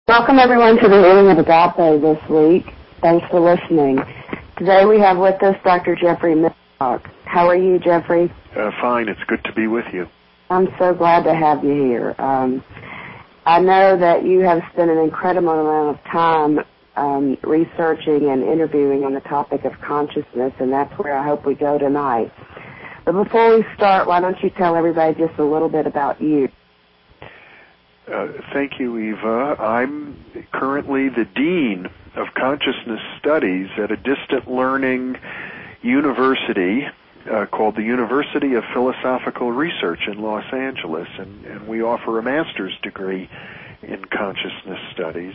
Welcome everyone to the Healing of Agape this week. Thanks for listening. Today we have with us Dr. Jeffrey Midcock. How are you, Jeffrey? Fine. It's good to be with you. I'm so glad to have you here. I know that you have spent an incredible amount of time researching and interviewing on the topic of consciousness, and that's where I hope we go tonight. But before we start, why don't you tell everybody just a little bit about you? Thank you, Eva. I'm currently the Dean of Consciousness Studies at a distant learning university called the University of Philosophical Research in Los Angeles, and we offer a master's degree in Consciousness Studies.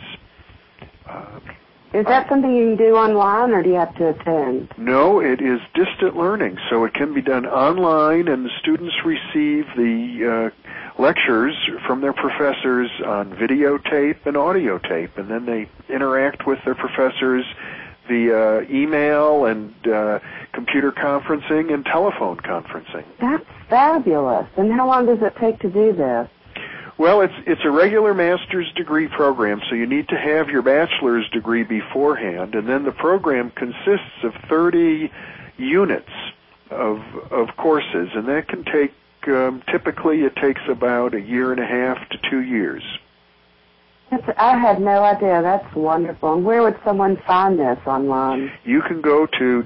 Is that something you can do online, or do you have to attend? No, it is distant learning, so it can be done online, and the students receive the lectures from their professors on videotape and audio tape, and then they interact with their professors via email and computer conferencing and telephone conferencing. That's fabulous. And how long does it take to do this? Well, it's a regular master's degree program, so you need to have your bachelor's degree beforehand, and then the program consists of 30 units of courses, and that can take, typically it takes about a year and a half to 2 years. I had no idea. That's wonderful. And where would someone find this online? You can go to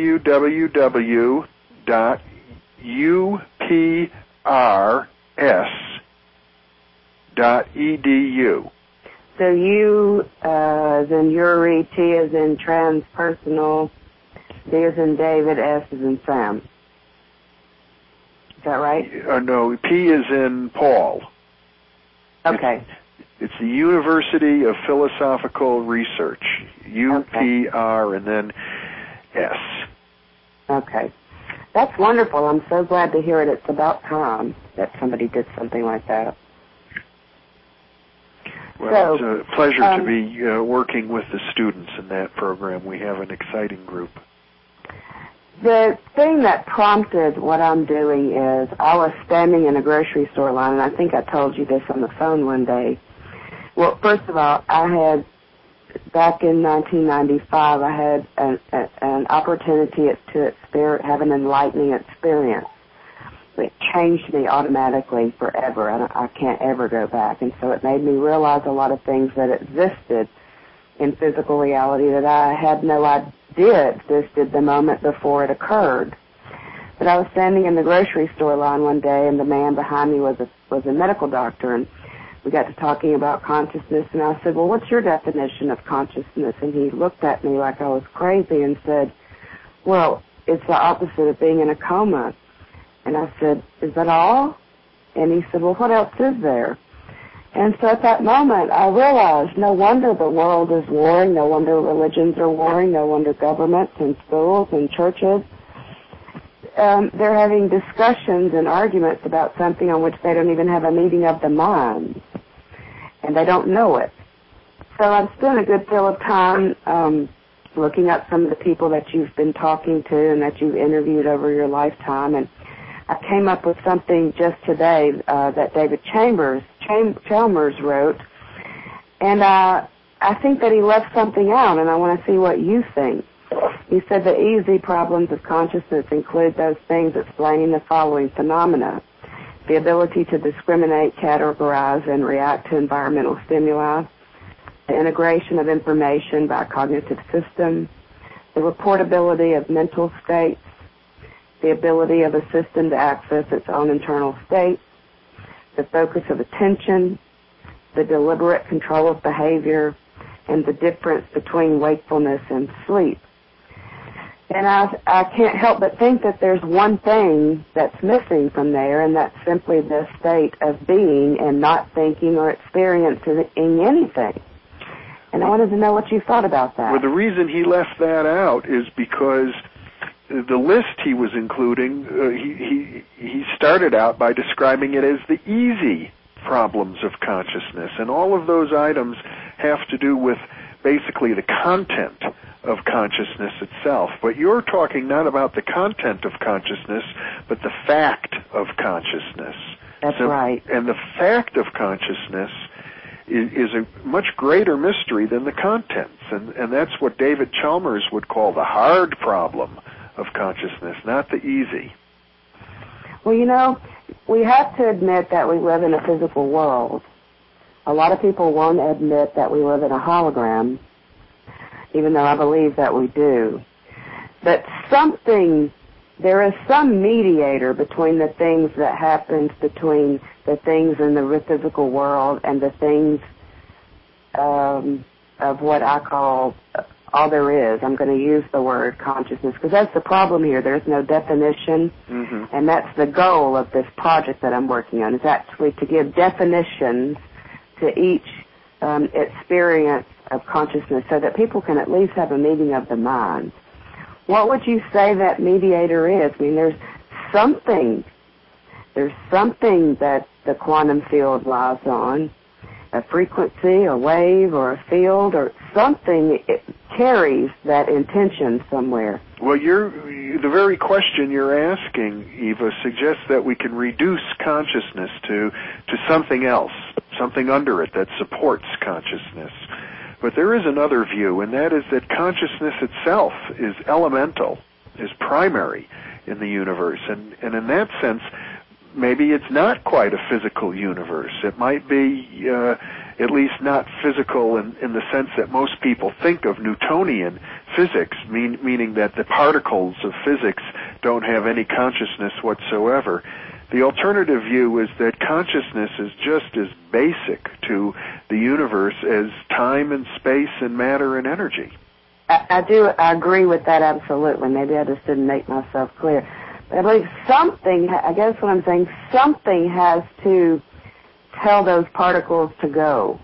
www.uprs.edu. So U as in Yuri, T as in transpersonal, D as in David, S as in Sam. Is that right? No, P is in Paul. Okay. It's the University of Philosophical Research, UPR, and then S. Okay. That's wonderful. I'm so glad to hear it. It's about time that somebody did something like that. Well, it's a pleasure to be working with the students in that program. We have an exciting group. The thing that prompted what I'm doing is I was standing in a grocery store line, and I think I told you this on the phone one day. Well, first of all, back in 1995, I had an opportunity to have an enlightening experience. It changed me automatically forever, and I can't ever go back. And so it made me realize a lot of things that existed in physical reality that I had no idea existed the moment before it occurred. But I was standing in the grocery store line one day, and the man behind me was a medical doctor, and we got to talking about consciousness, and I said, well, what's your definition of consciousness? And he looked at me like I was crazy and said, well, it's the opposite of being in a coma. And I said, is that all? And he said, well, what else is there? And so at that moment, I realized no wonder the world is warring, no wonder religions are warring, no wonder governments and schools and churches. They're having discussions and arguments about something on which they don't even have a meeting of the minds, and they don't know it. So I've spent a good deal of time looking up some of the people that you've been talking to and that you've interviewed over your lifetime, and I came up with something just today that David Chalmers wrote, and I think that he left something out, and I want to see what you think. He said the easy problems of consciousness include those things explaining the following phenomena: the ability to discriminate, categorize, and react to environmental stimuli, the integration of information by cognitive system, the reportability of mental states, the ability of a system to access its own internal state, the focus of attention, the deliberate control of behavior, and the difference between wakefulness and sleep. And I can't help but think that there's one thing that's missing from there, and that's simply the state of being and not thinking or experiencing anything. And I wanted to know what you thought about that. Well, the reason he left that out is because the list he was including, he started out by describing it as the easy problems of consciousness, and all of those items have to do with basically the content of consciousness itself. But you're talking not about the content of consciousness, but the fact of consciousness. That's right. And the fact of consciousness is a much greater mystery than the contents. And that's what David Chalmers would call the hard problem of consciousness, not the easy. Well, you know, we have to admit that we live in a physical world. A lot of people won't admit that we live in a hologram, even though I believe that we do. But there is some mediator between the things that happens between the things in the physical world and the things of what I call all there is. I'm going to use the word consciousness because that's the problem here. There's no definition, and that's the goal of this project that I'm working on, is actually to give definitions to each experience of consciousness so that people can at least have a meeting of the mind. What would you say that mediator is? I mean, there's something that the quantum field lies on, a frequency, a wave, or a field, or something. It carries that intention somewhere. Well, the very question you're asking, Eva, suggests that we can reduce consciousness to something else, something under it that supports consciousness. But there is another view, and that is that consciousness itself is elemental, is primary in the universe. And in that sense, maybe it's not quite a physical universe. It might be at least not physical in the sense that most people think of Newtonian physics, meaning that the particles of physics don't have any consciousness whatsoever. The alternative view is that consciousness is just as basic to the universe as time and space and matter and energy. I agree with that absolutely. Maybe I just didn't make myself clear. But I believe I guess what I'm saying, something has to tell those particles to go.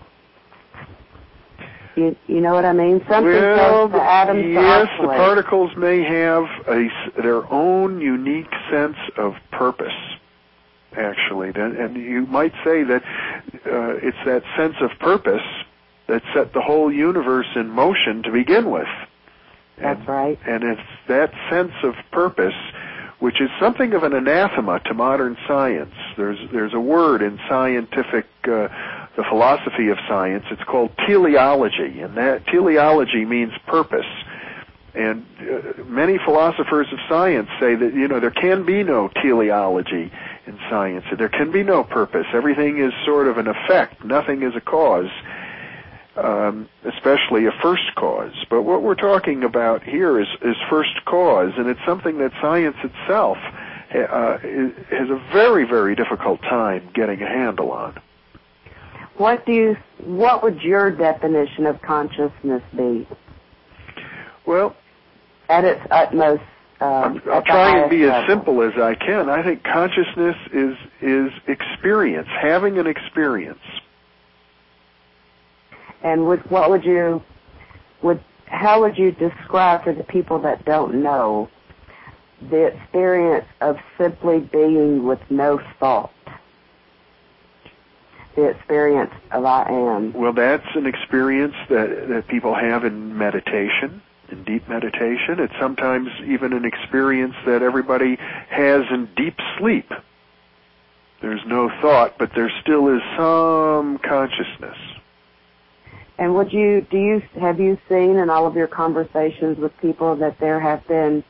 You know what I mean? Something tells the atoms to yes, oscillate. the particles may have their own unique sense of purpose, actually. And you might say that it's that sense of purpose that set the whole universe in motion to begin with. That's right. And it's that sense of purpose which is something of an anathema to modern science. There's a word in scientific, the philosophy of science. It's called teleology, and that teleology means purpose. And many philosophers of science say that, there can be no teleology in science. There can be no purpose. Everything is sort of an effect. Nothing is a cause, especially a first cause. But what we're talking about here is first cause, and it's something that science itself has a very, very difficult time getting a handle on. What would your definition of consciousness be? Well, at its utmost, I'll try and be level. as simple as I can. I think consciousness is experience, having an experience. And how would you describe for the people that don't know the experience of simply being with no thought? The experience of I am. Well, that's an experience that people have in meditation, in deep meditation. It's sometimes even an experience that everybody has in deep sleep. There's no thought, but there still is some consciousness. And have you seen in all of your conversations with people that there have been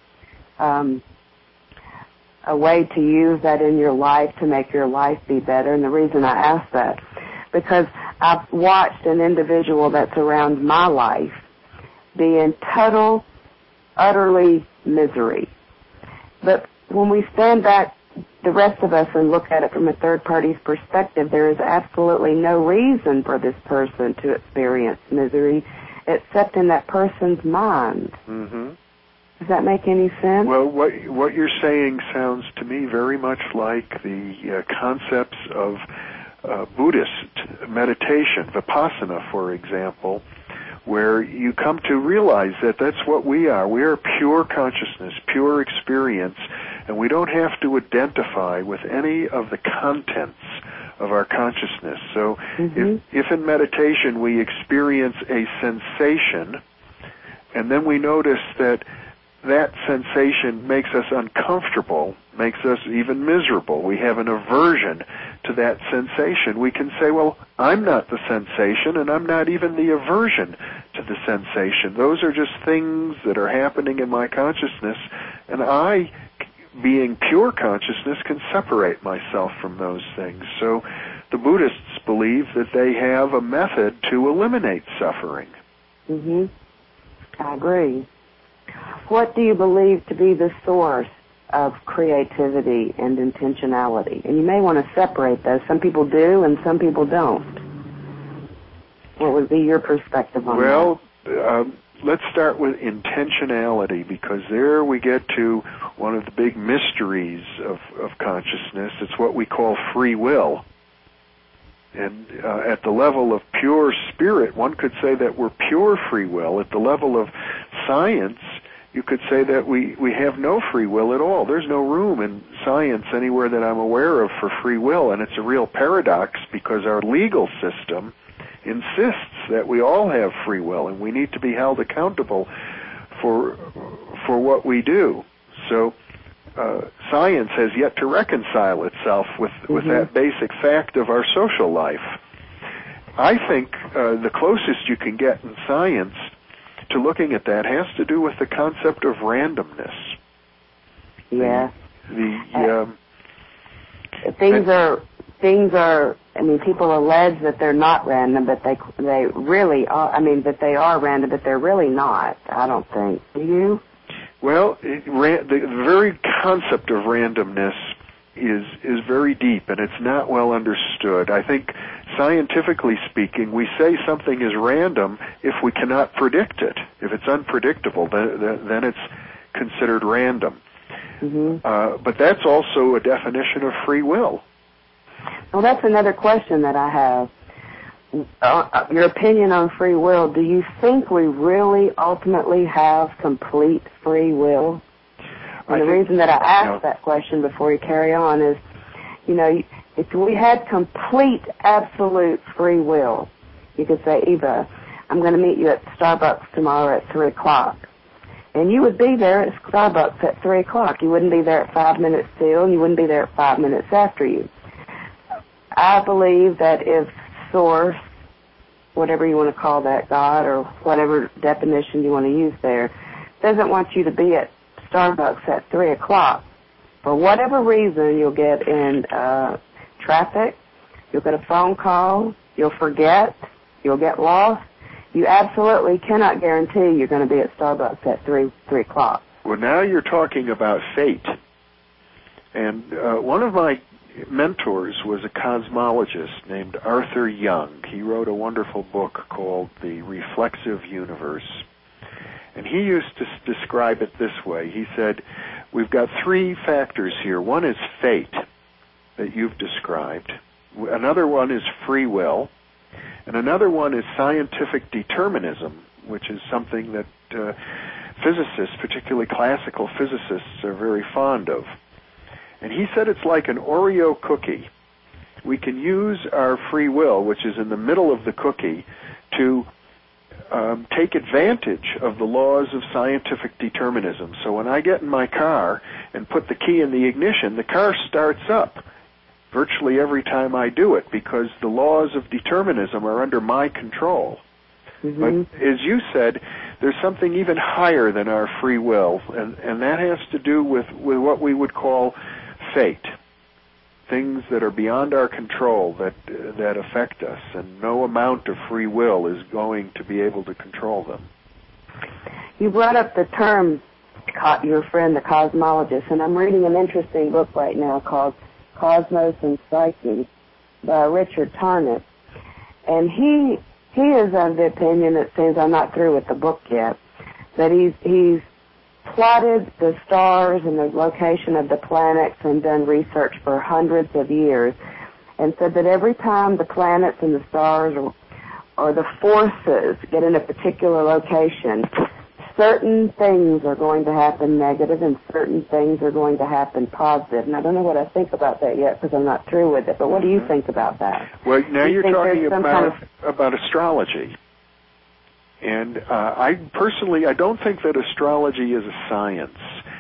a way to use that in your life to make your life be better? And the reason I ask that, because I've watched an individual that's around my life be in total, utterly misery. But when we stand back, the rest of us, and look at it from a third party's perspective, there is absolutely no reason for this person to experience misery except in that person's mind. Mm-hmm. Does that make any sense? Well, what you're saying sounds to me very much like the concepts of Buddhist meditation, Vipassana, for example, where you come to realize that that's what we are. We are pure consciousness, pure experience, and we don't have to identify with any of the contents of our consciousness. So if in meditation we experience a sensation, and then we notice that sensation makes us uncomfortable, makes us even miserable, we have an aversion to that sensation. We can say, well, I'm not the sensation, and I'm not even the aversion to the sensation. Those are just things that are happening in my consciousness, and I, being pure consciousness, can separate myself from those things. So the Buddhists believe that they have a method to eliminate suffering. I agree. What do you believe to be the source of creativity and intentionality? And you may want to separate those. Some people do and some people don't. What would be your perspective on that? Well, let's start with intentionality, because there we get to one of the big mysteries of consciousness. It's what we call free will. And at the level of pure spirit, one could say that we're pure free will. At the level of science, you could say that we have no free will at all. There's no room in science anywhere that I'm aware of for free will, and it's a real paradox because our legal system insists that we all have free will, and we need to be held accountable for what we do. So science has yet to reconcile itself with that basic fact of our social life. I think the closest you can get in science to looking at that has to do with the concept of randomness. Yeah. Things are. I mean, people allege that they're not random, but they really are. I mean, that they are random, but they're really not. I don't think. Do you? Well, the very concept of randomness is very deep, and it's not well understood. I think, scientifically speaking, we say something is random if we cannot predict it. If it's unpredictable, then it's considered random. But that's also a definition of free will. Well, that's another question that I have. Your opinion on free will. Do you think we really ultimately have complete free will? And the reason that I asked that question before you carry on is, if we had complete, absolute free will, you could say, Eva, I'm going to meet you at Starbucks tomorrow at 3 o'clock. And you would be there at Starbucks at 3 o'clock. You wouldn't be there at 5 minutes till, and you wouldn't be there at 5 minutes after you. I believe that if Source, whatever you want to call that, God, or whatever definition you want to use there, doesn't want you to be at Starbucks at 3 o'clock, for whatever reason, you'll get in traffic, you'll get a phone call, you'll forget, you'll get lost. You absolutely cannot guarantee you're going to be at Starbucks at 3 o'clock. Well, now you're talking about fate. And one of my mentors was a cosmologist named Arthur Young. He wrote a wonderful book called The Reflexive Universe. And he used to describe it this way. He said, we've got 3 factors here. One is fate, that you've described. Another one is free will. And another one is scientific determinism, which is something that physicists, particularly classical physicists, are very fond of. And he said it's like an Oreo cookie. We can use our free will, which is in the middle of the cookie, to take advantage of the laws of scientific determinism. So when I get in my car and put the key in the ignition, the car starts up virtually every time I do it, because the laws of determinism are under my control. But as you said, there's something even higher than our free will, and that has to do with what we would call fate, things that are beyond our control that affect us, and no amount of free will is going to be able to control them. You brought up the term, your friend, the cosmologist, and I'm reading an interesting book right now called Cosmos and Psyche by Richard Tarnett, and he is of the opinion, it seems, I'm not through with the book yet, that he's plotted the stars and the location of the planets and done research for hundreds of years, and said that every time the planets and the stars or the forces get in a particular location, certain things are going to happen negative and certain things are going to happen positive. And I don't know what I think about that yet because I'm not through with it, but what do you think about that? Well, now you're talking about astrology. And I don't think that astrology is a science.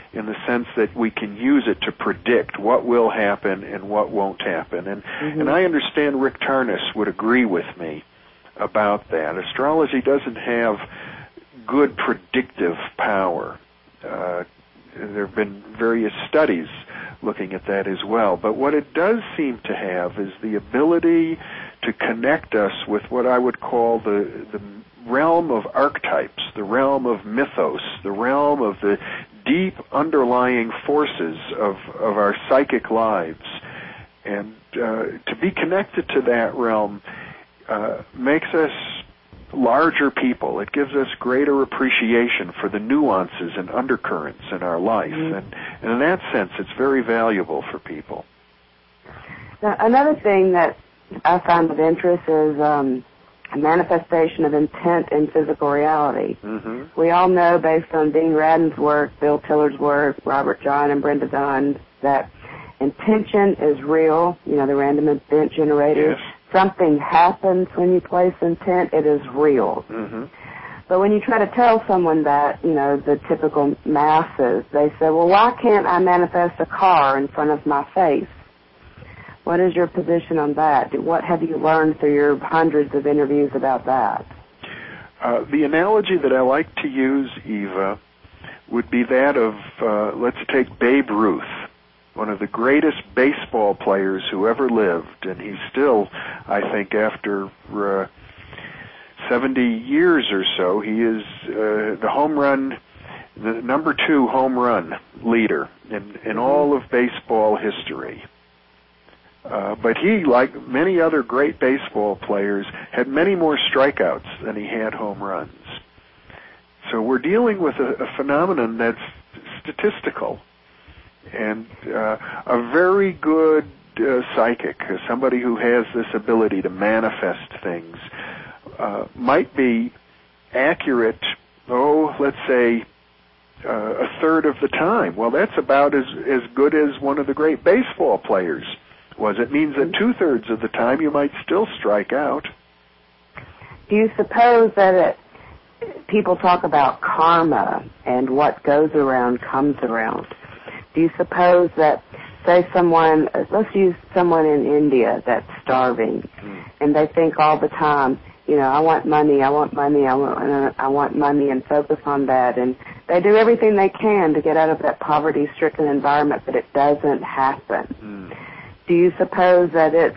in the sense that we can use it to predict what will happen and what won't happen. And I understand Rick Tarnas would agree with me about that. Astrology doesn't have good predictive power. There have been various studies looking at that as well. But what it does seem to have is the ability to connect us with what I would call the realm of archetypes, the realm of mythos, the realm of the deep underlying forces of our psychic lives. And to be connected to that realm makes us larger people. It gives us greater appreciation for the nuances and undercurrents in our life. And in that sense, it's very valuable for people. Now, another thing that I find of interest is a manifestation of intent in physical reality. We all know, based on Dean Radin's work, Bill Tillard's work, Robert John and Brenda Dunn, that intention is real, the random event generator. Yes. Something happens when you place intent, it is real. But when you try to tell someone that, the typical masses, they say, well, why can't I manifest a car in front of my face? What is your position on that? What have you learned through your hundreds of interviews about that? The analogy that I like to use, Eva, would be that of, let's take Babe Ruth, one of the greatest baseball players who ever lived, and he's still, I think, after 70 years or so, he is the number 2 home run leader in all of baseball history. But he, like many other great baseball players, had many more strikeouts than he had home runs. So we're dealing with a phenomenon that's statistical. And a very good psychic, somebody who has this ability to manifest things, might be accurate, let's say, a third of the time. Well, that's about as good as one of the great baseball players was. It means that 2/3 of the time you might still strike out. Do you suppose that people talk about karma and what goes around comes around? Do you suppose that, say let's use someone in India that's starving, and they think all the time, I want money, I want money, I want money, and focus on that, and they do everything they can to get out of that poverty-stricken environment, but it doesn't happen. Do you suppose that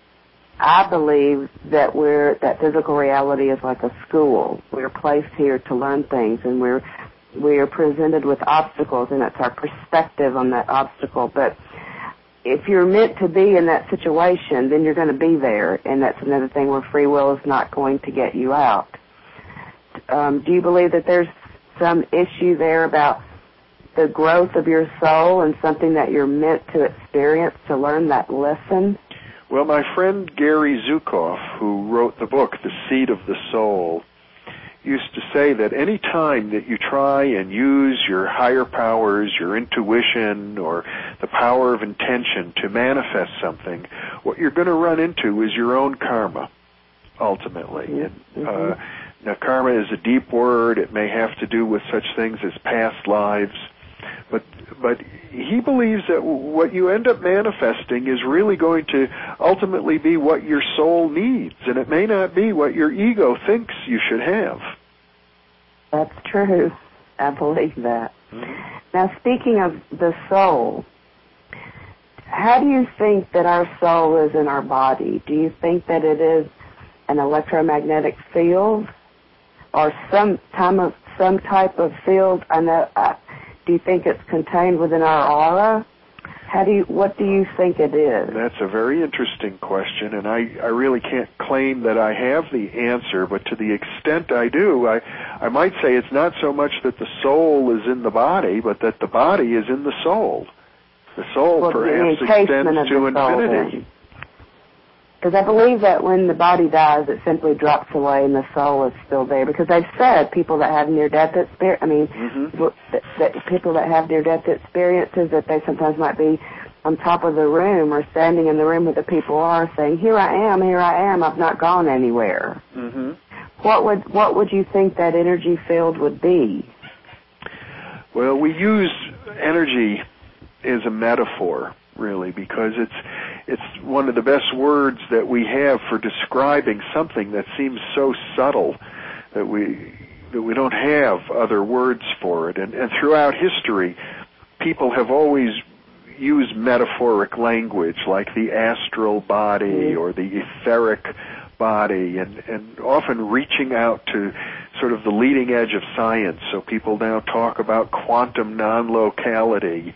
I believe that that physical reality is like a school. We're placed here to learn things, and we are presented with obstacles, and it's our perspective on that obstacle. But if you're meant to be in that situation, then you're going to be there, and that's another thing where free will is not going to get you out. Do you believe that there's some issue there about the growth of your soul and something that you're meant to experience to learn that lesson? Well, my friend Gary Zukav, who wrote the book, The Seed of the Soul, used to say that any time that you try and use your higher powers, your intuition, or the power of intention to manifest something, what you're going to run into is your own karma, ultimately. Now, karma is a deep word. It may have to do with such things as past lives. But he believes that what you end up manifesting is really going to ultimately be what your soul needs, and it may not be what your ego thinks you should have. That's true. I believe that. Now, speaking of the soul, how do you think that our soul is in our body? Do you think that it is an electromagnetic field or some type of field? I know. Do you think it's contained within our aura? What do you think it is? That's a very interesting question, and I really can't claim that I have the answer, but to the extent I do, I might say it's not so much that the soul is in the body, but that the body is in the soul. The soul perhaps extends to infinity. Because I believe that when the body dies, it simply drops away and the soul is still there. Because they've said people that have near-death people that have near-death experiences, that they sometimes might be on top of the room or standing in the room where the people are, saying, here I am, I've not gone anywhere. What would you think that energy field would be? Well, we use energy is a metaphor, really, because it's one of the best words that we have for describing something that seems so subtle that we don't have other words for it. And throughout history, people have always used metaphoric language like the astral body or the etheric body, and often reaching out to sort of the leading edge of science. So people now talk about quantum non-locality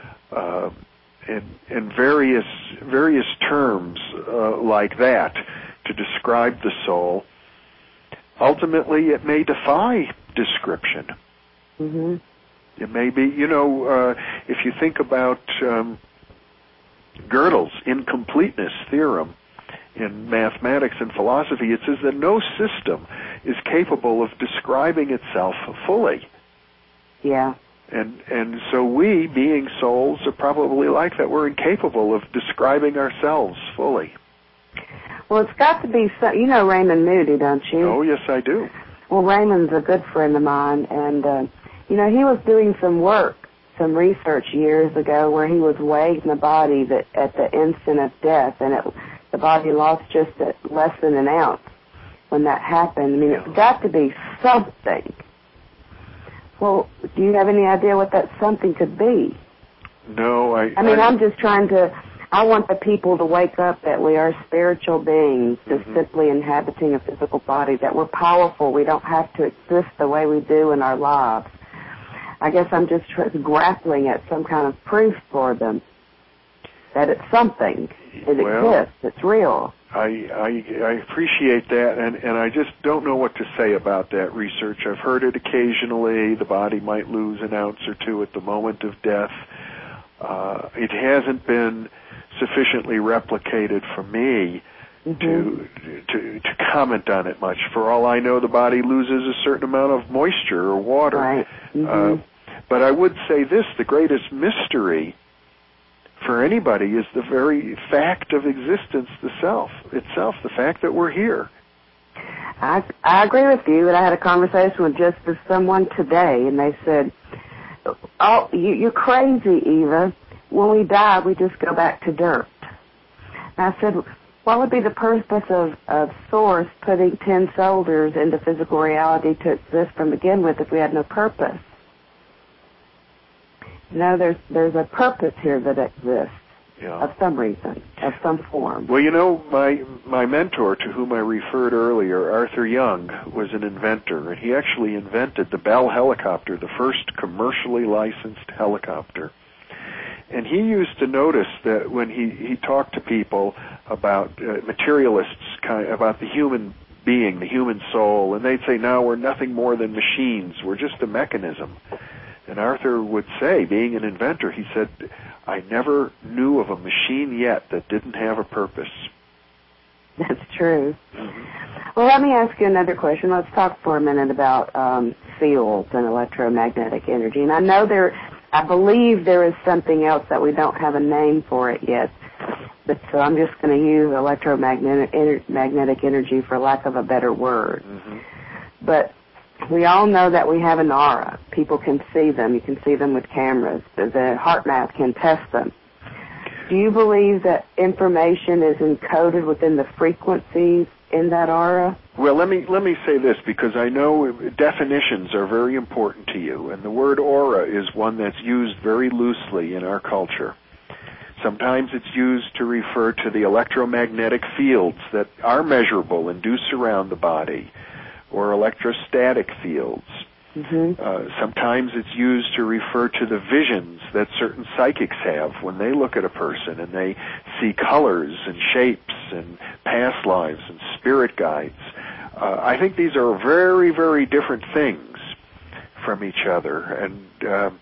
and various terms like that to describe the soul. Ultimately, it may defy description. Mm-hmm. It may be, if you think about Gödel's incompleteness theorem in mathematics and philosophy, it says that no system is capable of describing itself fully. Yeah. And so we, being souls, are probably like that. We're incapable of describing ourselves fully. Well, it's got to be some, you know Raymond Moody, don't you? Oh, yes, I do. Well, Raymond's a good friend of mine, and, he was doing some research years ago where he was weighing the body that at the instant of death, and the body lost just less than an ounce when that happened. I mean, it's got to be something. Well, do you have any idea what that something could be? No, I'm just trying to, I want the people to wake up that we are spiritual beings, just simply inhabiting a physical body, that we're powerful. We don't have to exist the way we do in our lives. I guess I'm just grappling at some kind of proof for them that it's something. It exists. It's real. I appreciate that, and I just don't know what to say about that research. I've heard it occasionally. The body might lose an ounce or two at the moment of death. It hasn't been sufficiently replicated for me to comment on it much. For all I know, the body loses a certain amount of moisture or water. Right. Mm-hmm. But I would say this, the greatest mystery for anybody is the very fact of existence, the self itself, the fact that we're here. I agree with you, and I had a conversation with just someone today, and they said, "Oh, you're crazy, Eva. When we die, we just go back to dirt." And I said, what would be the purpose of Source putting 10 soldiers into physical reality to exist from begin with if we had no purpose? No, there's a purpose here that exists, of some reason, of some form. Well, my mentor, to whom I referred earlier, Arthur Young, was an inventor, and he actually invented the Bell helicopter, the first commercially licensed helicopter. And he used to notice that when he talked to people about materialists, about the human being, the human soul, and they'd say, no, we're nothing more than machines. We're just a mechanism. And Arthur would say, being an inventor, he said, I never knew of a machine yet that didn't have a purpose. That's true. Mm-hmm. Well, let me ask you another question. Let's talk for a minute about fields and electromagnetic energy. And I believe there is something else that we don't have a name for it yet. But so I'm just going to use electromagnetic energy for lack of a better word. Mm-hmm. But we all know that we have an aura. People can see them. You can see them with cameras. The HeartMath can test them. Do you believe that information is encoded within the frequencies in that aura? Well, let me say this, because I know definitions are very important to you, and the word aura is one that's used very loosely in our culture. Sometimes it's used to refer to the electromagnetic fields that are measurable and do surround the body, or electrostatic fields. Mm-hmm. Sometimes it's used to refer to the visions that certain psychics have when they look at a person and they see colors and shapes and past lives and spirit guides. I think these are very, very different things from each other. And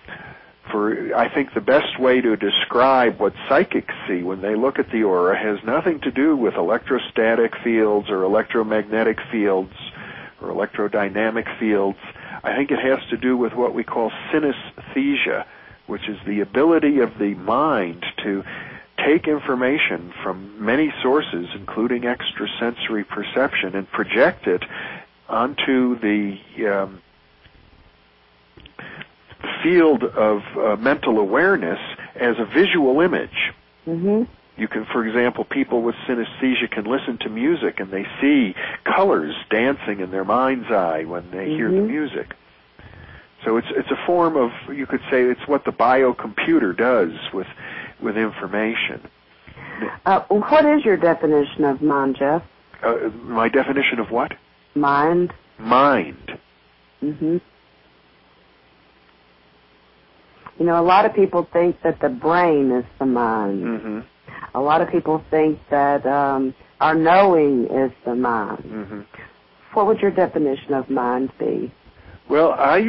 I think the best way to describe what psychics see when they look at the aura has nothing to do with electrostatic fields or electromagnetic fields or electrodynamic fields. I think it has to do with what we call synesthesia, which is the ability of the mind to take information from many sources, including extrasensory perception, and project it onto the field of mental awareness as a visual image. Mm-hmm. You can, for example, people with synesthesia can listen to music and they see colors dancing in their mind's eye when they hear the music. So it's a form of, you could say, it's what the biocomputer does with information. What is your definition of mind, Jeff? My definition of what? Mind. Mind. Mm-hmm. You know, a lot of people think that the brain is the mind. Mm-hmm. A lot of people think that our knowing is the mind. Mm-hmm. What would your definition of mind be? Well, I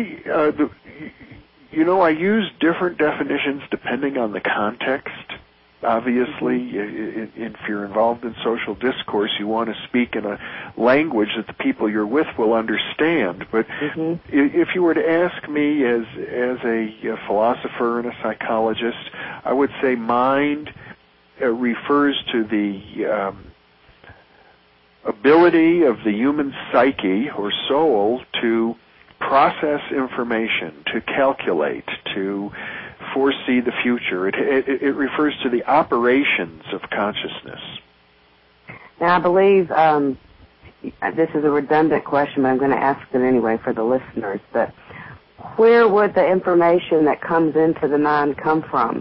use different definitions depending on the context. Obviously, if you're involved in social discourse, you want to speak in a language that the people you're with will understand. But if you were to ask me as a philosopher and a psychologist, I would say mind refers to the ability of the human psyche or soul to process information, to calculate, to foresee the future. It refers to the operations of consciousness. Now, I believe this is a redundant question, but I'm going to ask it anyway for the listeners. But where would the information that comes into the mind come from?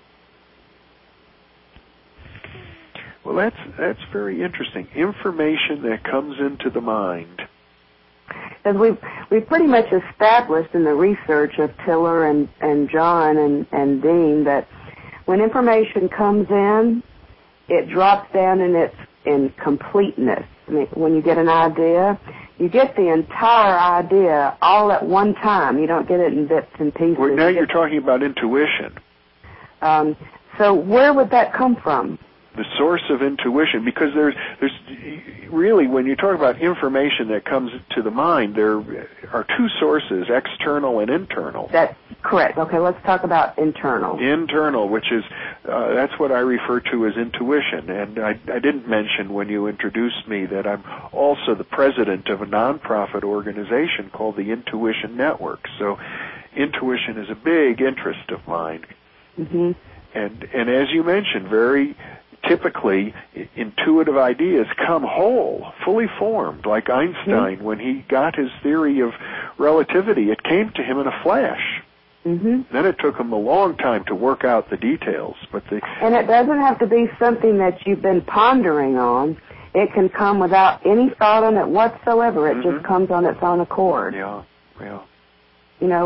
Well, that's very interesting. Information that comes into the mind. Because we've pretty much established in the research of Tiller and John and Dean that when information comes in, it drops down in completeness. I mean, when you get an idea, you get the entire idea all at one time. You don't get it in bits and pieces. Well, now you're talking about intuition. So where would that come from? The source of intuition, because there's really, when you talk about information that comes to the mind, there are two sources, external and internal. That's correct. Okay, let's talk about internal. Internal, which is, that's what I refer to as intuition. And I didn't mention when you introduced me that I'm also the president of a nonprofit organization called the Intuition Network. So intuition is a big interest of mine. Mm-hmm. And as you mentioned, very typically, intuitive ideas come whole, fully formed, like Einstein, when he got his theory of relativity, it came to him in a flash. Then it took him a long time to work out the details. And it doesn't have to be something that you've been pondering on. It can come without any thought on it whatsoever. It just comes on its own accord. Yeah. You know,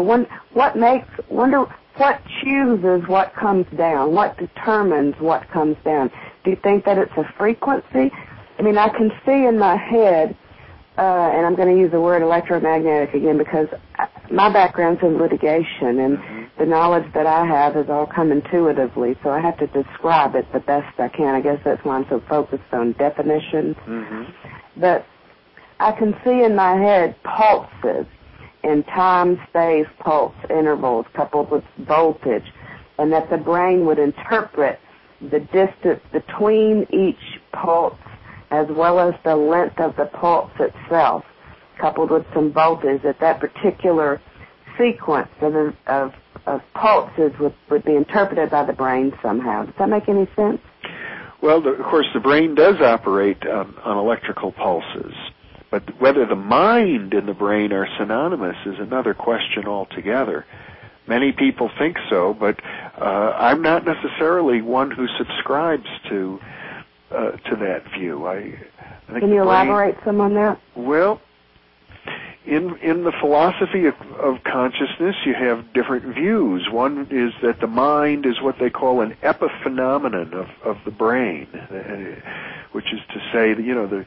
what chooses what comes down? What determines what comes down? Do you think that it's a frequency? I mean, I can see in my head, and I'm going to use the word electromagnetic again because my background's in litigation, and the knowledge that I have has all come intuitively, so I have to describe it the best I can. I guess that's why I'm so focused on definitions. But I can see in my head pulses in time, space, pulse intervals coupled with voltage, and that the brain would interpret the distance between each pulse as well as the length of the pulse itself, coupled with some voltage, that particular sequence of pulses would be interpreted by the brain somehow. Does that make any sense? Well, of course, the brain does operate on electrical pulses. But whether the mind and the brain are synonymous is another question altogether. Many people think so, but I'm not necessarily one who subscribes to that view. I think Can you elaborate some on that? Well, in the philosophy of consciousness, you have different views. One is that the mind is what they call an epiphenomenon of the brain, which is to say that,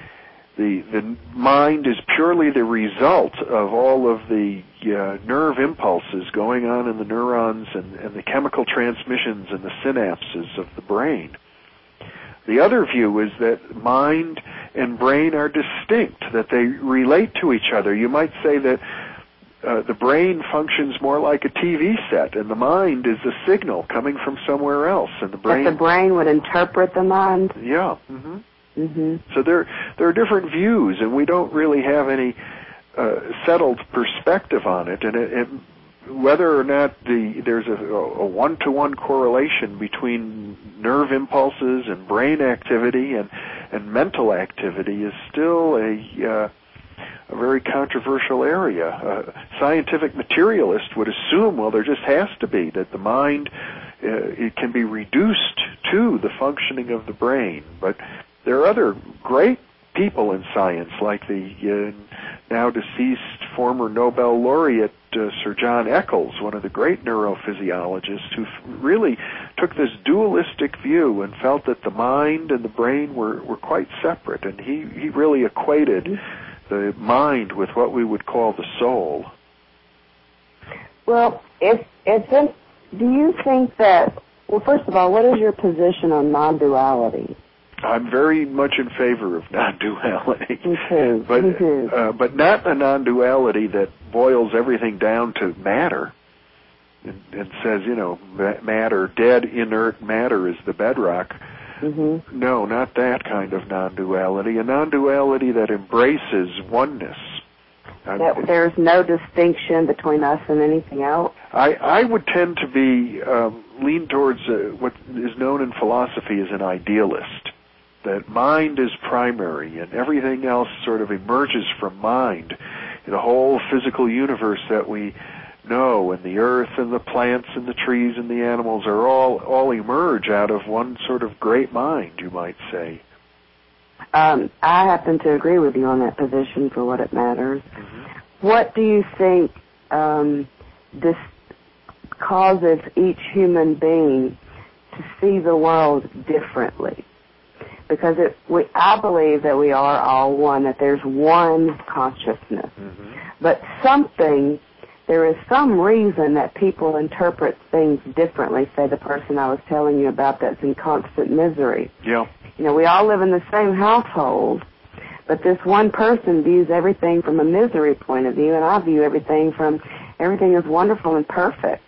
the mind is purely the result of all of the nerve impulses going on in the neurons and the chemical transmissions and the synapses of the brain. The other view is that mind and brain are distinct, that they relate to each other. You might say that the brain functions more like a TV set, and the mind is a signal coming from somewhere else. And the brain. That the brain would interpret the mind? Yeah. So there are different views, and we don't really have any settled perspective on it. And whether or not there's a one-to-one correlation between nerve impulses and brain activity and mental activity is still a very controversial area. A scientific materialist would assume, well, there just has to be, that the mind it can be reduced to the functioning of the brain. But there are other great people in science, like the now deceased former Nobel laureate Sir John Eccles, one of the great neurophysiologists, who really took this dualistic view and felt that the mind and the brain were quite separate, and he really equated the mind with what we would call the soul. Well, do you think that, well, first of all, what is your position on non-duality? I'm very much in favor of non-duality. Me too. But not a non-duality that boils everything down to matter and says, matter, dead, inert matter is the bedrock. Mm-hmm. No, not that kind of non-duality. A non-duality that embraces oneness. That there's no distinction between us and anything else? I would tend to be lean towards what is known in philosophy as an idealist. That mind is primary and everything else sort of emerges from mind. The whole physical universe that we know, and the earth and the plants and the trees and the animals are all emerge out of one sort of great mind, you might say. I happen to agree with you on that position for what it matters. Mm-hmm. What do you think this causes each human being to see the world differently? Because I believe that we are all one, that there's one consciousness. Mm-hmm. But there is some reason that people interpret things differently. Say the person I was telling you about that's in constant misery. Yeah. We all live in the same household, but this one person views everything from a misery point of view, and I view everything is wonderful and perfect.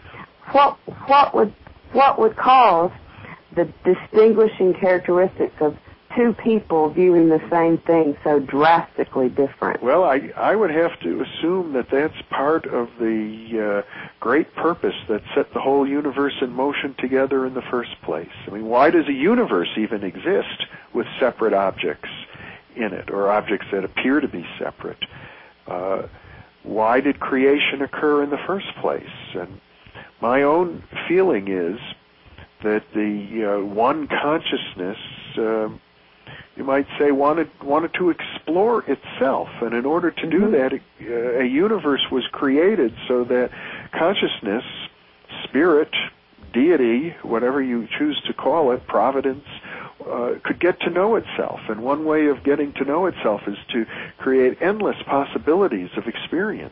What would cause the distinguishing characteristics of two people viewing the same thing so drastically different? Well, I would have to assume that that's part of the great purpose that set the whole universe in motion together in the first place. I mean, why does a universe even exist with separate objects in it, or objects that appear to be separate? Why did creation occur in the first place? And my own feeling is that the one consciousness, you might say, wanted to explore itself, and in order to do that, a universe was created so that consciousness, spirit, deity, whatever you choose to call it, providence, could get to know itself. And one way of getting to know itself is to create endless possibilities of experience.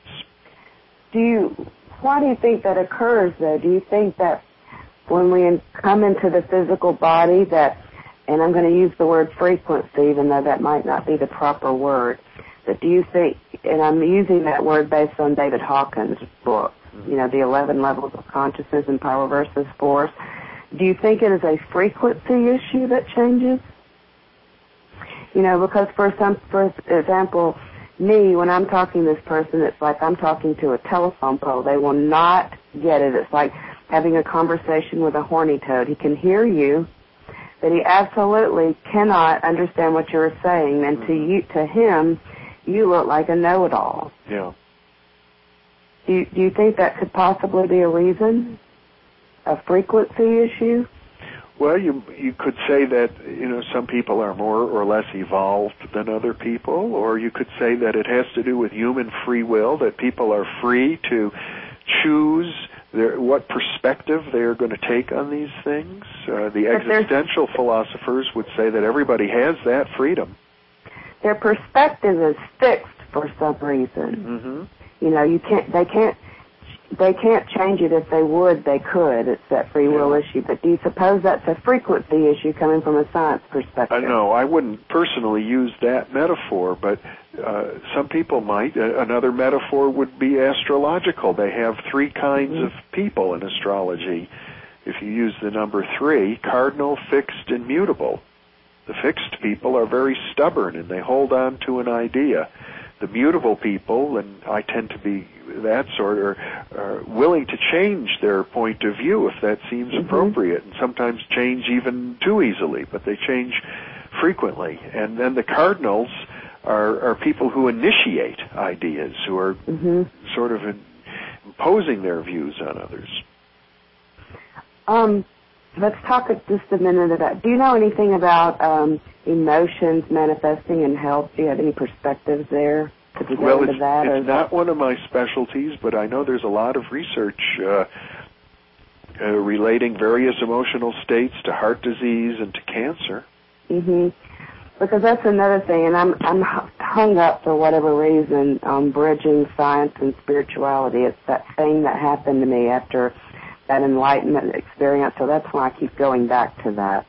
Why do you think that occurs, though? Do you think that when we come into the physical body that, and I'm going to use the word frequency, even though that might not be the proper word, but do you think, and I'm using that word based on David Hawkins' book, the 11 Levels of Consciousness and Power versus Force, do you think it is a frequency issue that changes? Because for example, me, when I'm talking to this person, it's like I'm talking to a telephone pole. They will not get it. It's like having a conversation with a horny toad. He can hear you, but he absolutely cannot understand what you're saying. And to him, you look like a know-it-all. Yeah. Do you think that could possibly be a reason? A frequency issue? Well, you could say that, some people are more or less evolved than other people, or you could say that it has to do with human free will, that people are free to choose what perspective they're going to take on these things. The existential philosophers would say that everybody has that freedom. Their perspective is fixed for some reason. Mm-hmm. They can't change it. If they would, they could. It's that free will issue. But do you suppose that's a frequency issue coming from a science perspective? No, I wouldn't personally use that metaphor, but some people might. Another metaphor would be astrological. They have three kinds of people in astrology. If you use the number 3, cardinal, fixed, and mutable. The fixed people are very stubborn, and they hold on to an idea. The mutable people, and I tend to be that sort are willing to change their point of view if that seems appropriate, and sometimes change even too easily, but they change frequently. And then the cardinals are people who initiate ideas, who are sort of imposing their views on others. Let's talk just a minute about, do you know anything about emotions manifesting in health? Do you have any perspectives there? Could you go into that? It's not one of my specialties, but I know there's a lot of research relating various emotional states to heart disease and to cancer. Because that's another thing, and I'm hung up for whatever reason on bridging science and spirituality. It's that thing that happened to me after that enlightenment experience, so that's why I keep going back to that.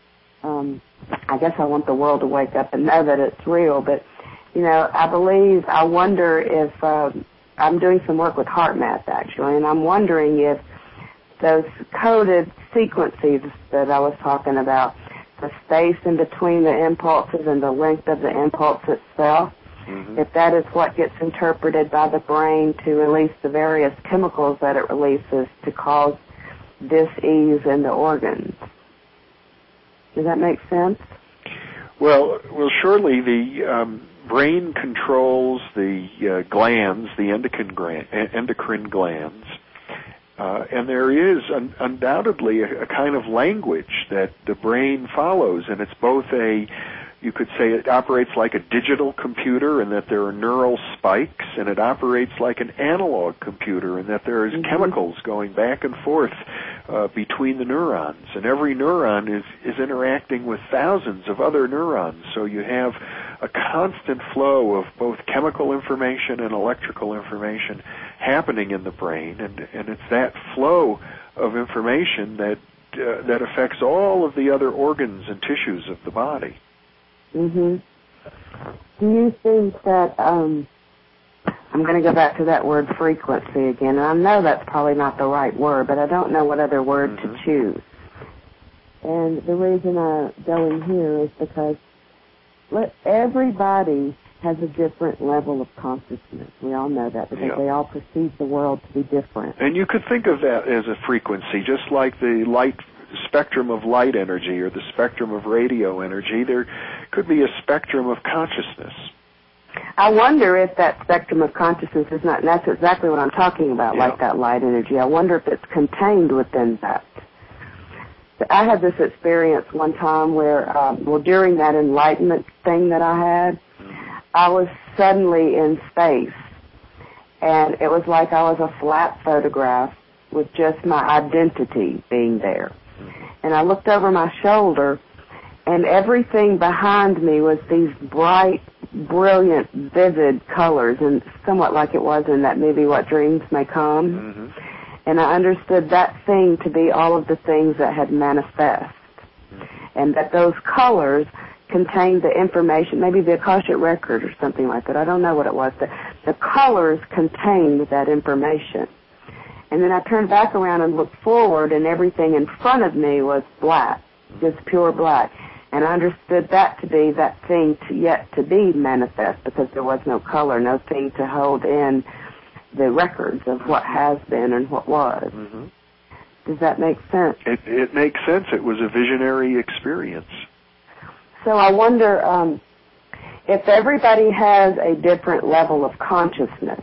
I guess I want the world to wake up and know that it's real, but, you know, I wonder if, I'm doing some work with HeartMath, actually, and I'm wondering if those coded sequences that I was talking about, the space in between the impulses and the length of the impulse itself, if that is what gets interpreted by the brain to release the various chemicals that it releases to cause dis-ease in the organs. Does that make sense? Well, surely the brain controls the glands, the endocrine glands, and there is undoubtedly a kind of language that the brain follows, and it's both you could say it operates like a digital computer in that there are neural spikes, and it operates like an analog computer in that there is chemicals going back and forth between the neurons, and every neuron is interacting with thousands of other neurons, so you have a constant flow of both chemical information and electrical information happening in the brain, and it's that flow of information that affects all of the other organs and tissues of the body. Do you think that, I'm going to go back to that word frequency again, and I know that's probably not the right word, but I don't know what other word to choose. And the reason I go in here is because everybody has a different level of consciousness. We all know that because they all perceive the world to be different. And you could think of that as a frequency, just like the spectrum of light energy or the spectrum of radio energy. There could be a spectrum of consciousness. I wonder if that spectrum of consciousness is not, and that's exactly what I'm talking about, like that light energy. I wonder if it's contained within that. I had this experience one time where, during that enlightenment thing that I had, I was suddenly in space, and it was like I was a flat photograph with just my identity being there. And I looked over my shoulder, and everything behind me was these bright, brilliant, vivid colors, and somewhat like it was in that movie, What Dreams May Come. And I understood that thing to be all of the things that had manifest, and that those colors contained the information, maybe the Akashic Record or something like that. I don't know what it was. The colors contained that information. And then I turned back around and looked forward, and everything in front of me was black, just pure black. And I understood that to be that thing yet to be manifest, because there was no color, no thing to hold in the records of what has been and what was. Does that make sense? It makes sense. It was a visionary experience. So I wonder if everybody has a different level of consciousness,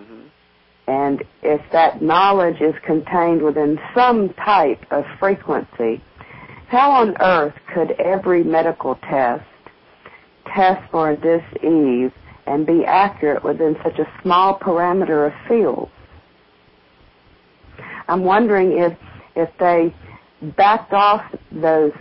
and if that knowledge is contained within some type of frequency, how on earth could every medical test for a dis-ease and be accurate within such a small parameter of field? I'm wondering if they backed off those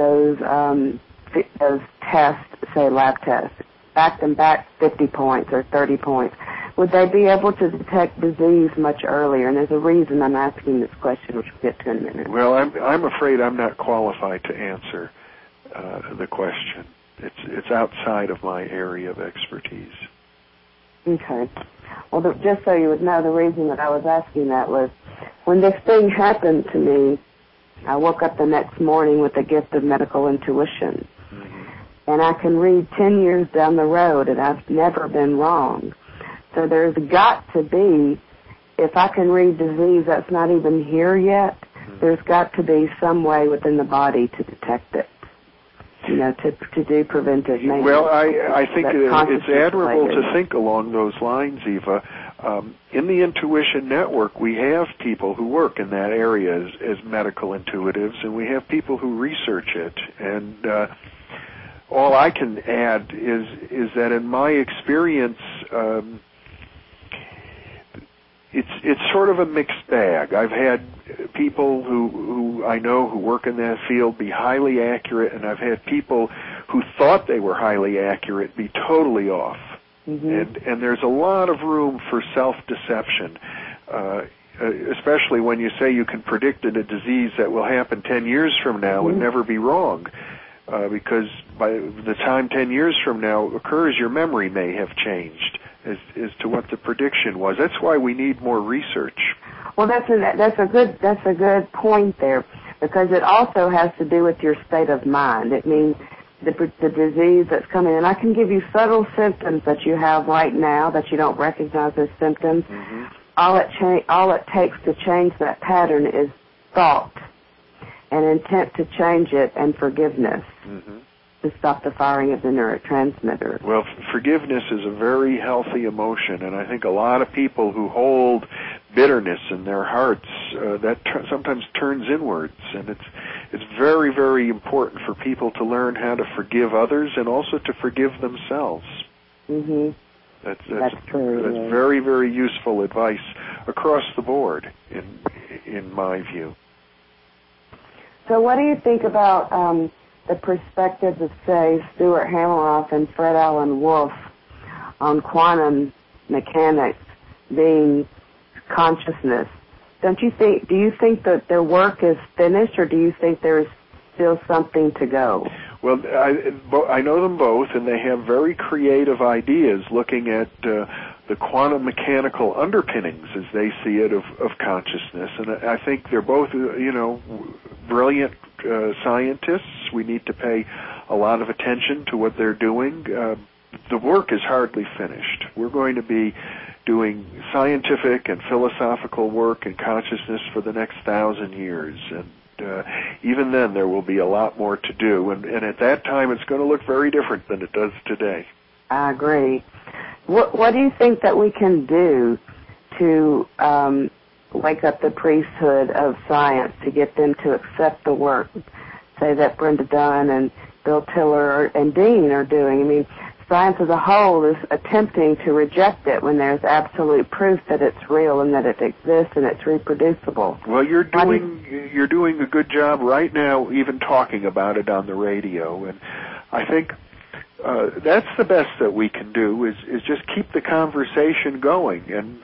tests, say lab tests, backed them back 50 points or 30 points, would they be able to detect disease much earlier? And there's a reason I'm asking this question, which we'll get to in a minute. Well, I'm afraid I'm not qualified to answer the question. It's outside of my area of expertise. Okay. Well, just so you would know, the reason that I was asking that was when this thing happened to me, I woke up the next morning with the gift of medical intuition. And I can read 10 years down the road, and I've never been wrong. So there's got to be if I can read disease that's not even here yet, there's got to be some way within the body to detect it, to do preventive maintenance. Well, I think it's admirable to think along those lines, Eva. In the Intuition Network, we have people who work in that area as medical intuitives, and we have people who research it. And all I can add is that in my experience, it's sort of a mixed bag. I've had people who I know who work in that field be highly accurate, and I've had people who thought they were highly accurate be totally off. Mm-hmm. And there's a lot of room for self-deception, especially when you say you can predict a disease that will happen 10 years from now mm-hmm. and never be wrong. Because by the time 10 years from now occurs, your memory may have changed as to what the prediction was. That's why we need more research. Well, that's a good point there, because it also has to do with your state of mind. It means the disease that's coming, and I can give you subtle symptoms that you have right now that you don't recognize as symptoms. Mm-hmm. All it takes to change that pattern is thought and intent to change it, and forgiveness mm-hmm. to stop the firing of the neurotransmitter. Well, forgiveness is a very healthy emotion, and I think a lot of people who hold bitterness in their hearts, that sometimes turns inwards, and it's very, very important for people to learn how to forgive others and also to forgive themselves. Mm-hmm. That's true. That's very, very useful advice across the board, in my view. So what do you think about the perspectives of, say, Stuart Hameroff and Fred Alan Wolf on quantum mechanics being consciousness? Do you think that their work is finished, or do you think there's still something to go? Well, I know them both, and they have very creative ideas looking at the quantum mechanical underpinnings, as they see it, of consciousness. And I think they're both, brilliant scientists. We need to pay a lot of attention to what they're doing. The work is hardly finished. We're going to be doing scientific and philosophical work in consciousness for the next 1,000 years. And even then, there will be a lot more to do. And at that time, it's going to look very different than it does today. I agree. What do you think that we can do to wake up the priesthood of science, to get them to accept the work, say, that Brenda Dunn and Bill Tiller and Dean are doing? I mean, science as a whole is attempting to reject it when there's absolute proof that it's real and that it exists and it's reproducible. Well, you're doing a good job right now, even talking about it on the radio, and I think that's the best that we can do is just keep the conversation going. And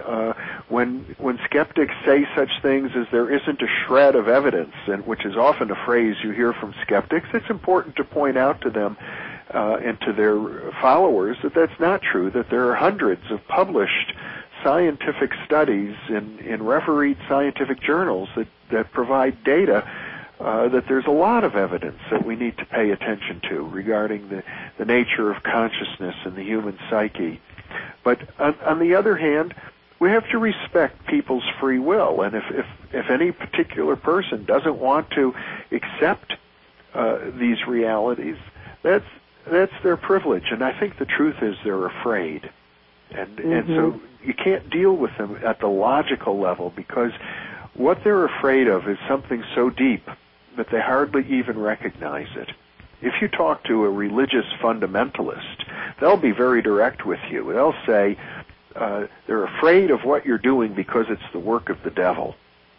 when skeptics say such things as there isn't a shred of evidence, and which is often a phrase you hear from skeptics, it's important to point out to them and to their followers that that's not true, that there are hundreds of published scientific studies in refereed scientific journals that provide data that there's a lot of evidence that we need to pay attention to regarding the nature of consciousness and the human psyche. But on the other hand, we have to respect people's free will, and if any particular person doesn't want to accept these realities, that's their privilege. And I think the truth is they're afraid. And so you can't deal with them at the logical level, because what they're afraid of is something so deep that they hardly even recognize it. If you talk to a religious fundamentalist, they'll be very direct with you. They'll say they're afraid of what you're doing because it's the work of the devil.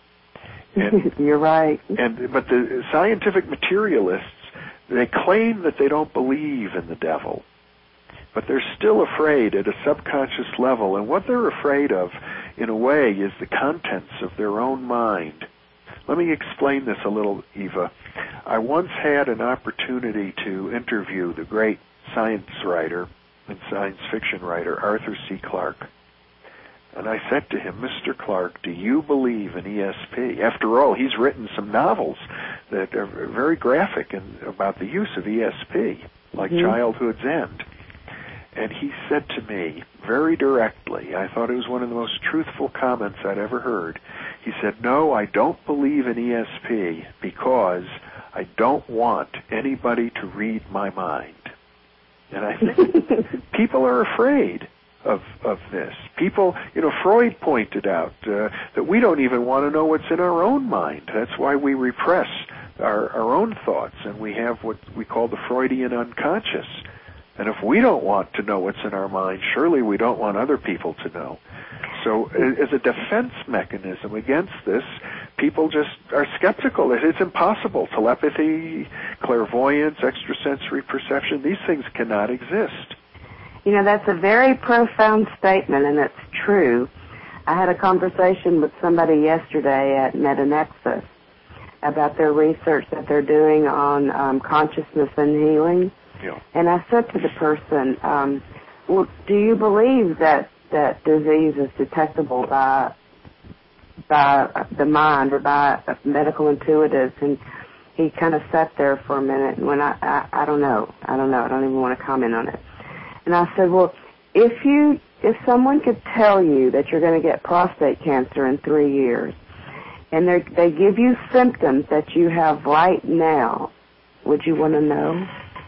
And, you're right. But the scientific materialists, they claim that they don't believe in the devil, but they're still afraid at a subconscious level. And what they're afraid of, in a way, is the contents of their own mind. Let me explain this a little, Eva. I once had an opportunity to interview the great science writer and science fiction writer, Arthur C. Clarke. And I said to him, Mr. Clarke, do you believe in ESP? After all, he's written some novels that are very graphic about the use of ESP, like Childhood's End. And he said to me, very directly. I thought it was one of the most truthful comments I'd ever heard. He said, "No, I don't believe in ESP because I don't want anybody to read my mind." And I think people are afraid of this. People, Freud pointed out that we don't even want to know what's in our own mind. That's why we repress our own thoughts, and we have what we call the Freudian unconscious. And if we don't want to know what's in our mind, surely we don't want other people to know. So as a defense mechanism against this, people just are skeptical. It's impossible. Telepathy, clairvoyance, extrasensory perception, these things cannot exist. That's a very profound statement, and it's true. I had a conversation with somebody yesterday at MetaNexus about their research that they're doing on consciousness and healing. Yeah. And I said to the person, well, do you believe that disease is detectable by the mind or by medical intuitives? And he kind of sat there for a minute, and when I don't know. I don't even want to comment on it. And I said, well, if someone could tell you that you're going to get prostate cancer in 3 years, and they give you symptoms that you have right now, would you want to know?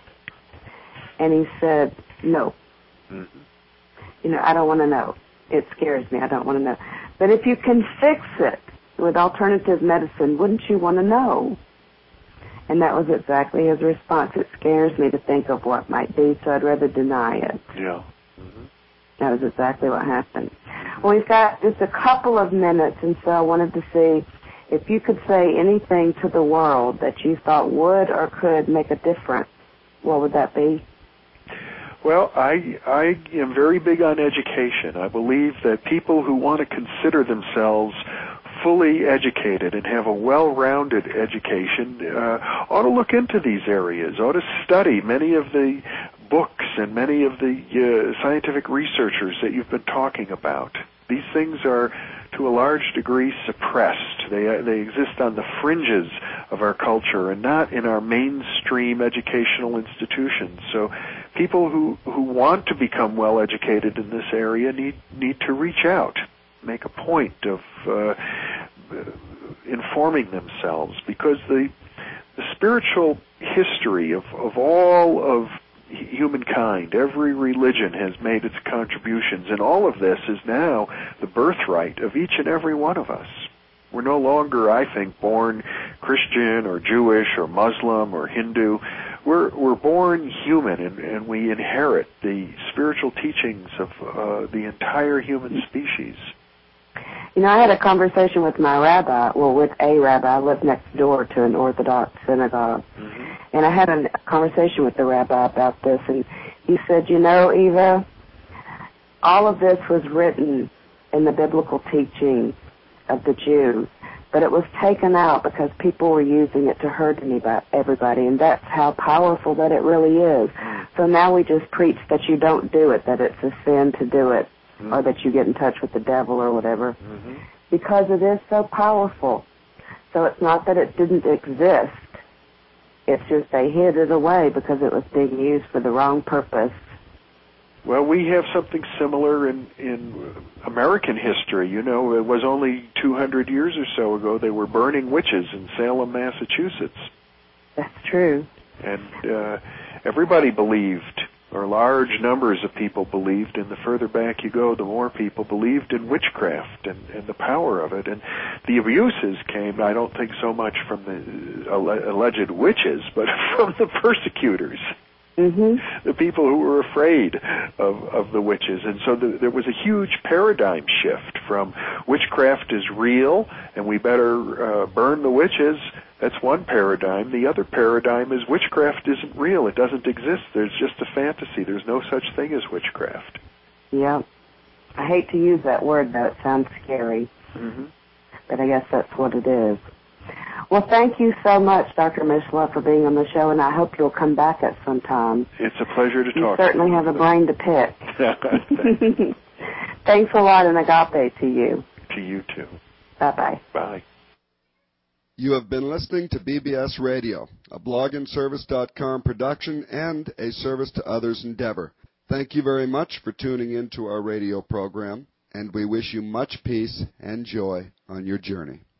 And he said, no. Mm-hmm. I don't want to know. It scares me. I don't want to know. But if you can fix it with alternative medicine, wouldn't you want to know? And that was exactly his response. It scares me to think of what might be, so I'd rather deny it. Yeah. Mm-hmm. That was exactly what happened. Well, we've got just a couple of minutes, and so I wanted to see if you could say anything to the world that you thought would or could make a difference. What would that be? Well, I am very big on education. I believe that people who want to consider themselves fully educated and have a well-rounded education ought to look into these areas, ought to study many of the books and many of the scientific researchers that you've been talking about. These things are, to a large degree, suppressed. They exist on the fringes of our culture and not in our mainstream educational institutions. So people who want to become well educated in this area need to reach out, make a point of informing themselves, because the spiritual history of all of humankind, every religion has made its contributions, and all of this is now the birthright of each and every one of us. We're no longer, I think, born Christian or Jewish or Muslim or Hindu. We're born human, and we inherit the spiritual teachings of the entire human species. I had a conversation with my rabbi, with a rabbi. I live next door to an Orthodox synagogue. Mm-hmm. And I had a conversation with the rabbi about this, and he said, Eva, all of this was written in the biblical teaching of the Jews, but it was taken out because people were using it to hurt everybody, and that's how powerful that it really is. So now we just preach that you don't do it, that it's a sin to do it, mm-hmm. or that you get in touch with the devil or whatever, mm-hmm. because it is so powerful. So it's not that it didn't exist. It's just they hid it away because it was being used for the wrong purpose. Well, we have something similar in American history. It was only 200 years or so ago they were burning witches in Salem, Massachusetts. That's true. And everybody believed, or large numbers of people believed, and the further back you go, the more people believed in witchcraft and the power of it. And the abuses came, I don't think so much from the alleged witches, but from the persecutors. Mm-hmm. The people who were afraid of the witches. And so there was a huge paradigm shift from witchcraft is real and we better burn the witches. That's one paradigm. The other paradigm is witchcraft isn't real. It doesn't exist. There's just a fantasy. There's no such thing as witchcraft. Yeah. I hate to use that word, though. It sounds scary. Mm-hmm. But I guess that's what it is. Well, thank you so much, Dr. Mishla, for being on the show, and I hope you'll come back at some time. It's a pleasure to talk to you. You certainly have a brain to pick. Thanks a lot, and agape to you. To you, too. Bye-bye. Bye. You have been listening to BBS Radio, a blogandservice.com production and a service to others endeavor. Thank you very much for tuning in to our radio program, and we wish you much peace and joy on your journey.